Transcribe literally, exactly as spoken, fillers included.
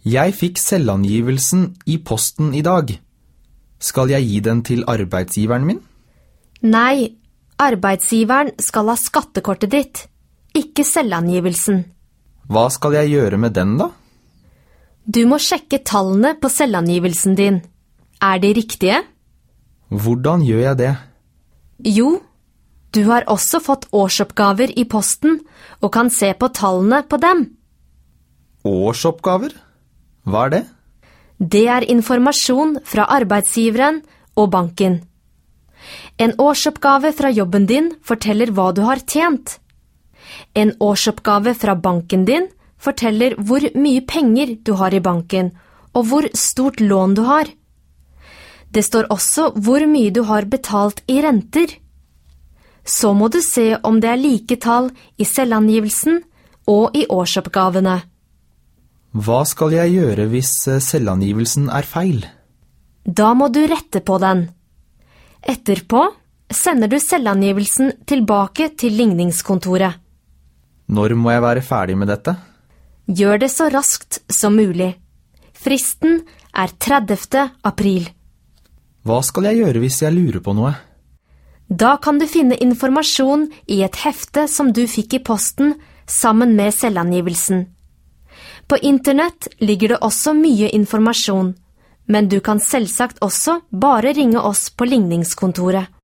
Jeg fikk selvangivelsen i posten i dag. Skal jeg gi den til arbeidsgiveren min? Nei, arbeidsgiveren skal ha skattekortet ditt, ikke selvangivelsen. Hva skal jeg gjøre med den da? Du må sjekke tallene på selvangivelsen din. Er de riktige? Hvordan gjør jeg det? Jo, du har også fått årsoppgaver i posten og kan se på tallene på dem. Årsoppgaver? Hva er det? Det er informasjon fra arbeidsgiveren og banken. En årsoppgave fra jobben din forteller hva du har tjent. En årsoppgave fra banken din forteller hvor mye penger du har i banken, og hvor stort lån du har. Det står også hvor mye du har betalt i renter. Så må du se om det er like tall i selvangivelsen og i årsoppgavene. Hva skal jeg gjøre hvis selvangivelsen er feil? Da må du rette på den. Etterpå sender du selvangivelsen tilbake til ligningskontoret. Når må jeg være ferdig med dette? Gjør det så raskt som mulig. Fristen er tredivte april. Hva skal jeg gjøre hvis jeg lurer på noe? Da kan du finne informasjon i et hefte som du fikk i posten sammen med selvangivelsen. På internett ligger det også mye informasjon, men du kan selvsagt også bare ringe oss på ligningskontoret.